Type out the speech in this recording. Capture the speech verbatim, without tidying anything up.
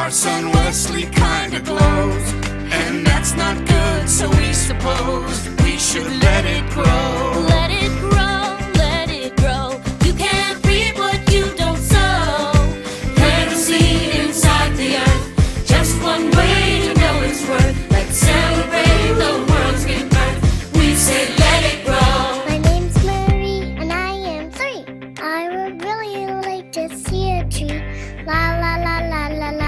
Carson Wesley kinda glows, and that's not good, so we suppose we should let it grow. Let it grow, let it grow. You can't reap what you don't sow. Plant a seed inside the earth, just one way to know its worth. Let's celebrate the world's rebirth. We say let it grow. My name's Marie and I am three. I would really like to see a tree. La la la la la la.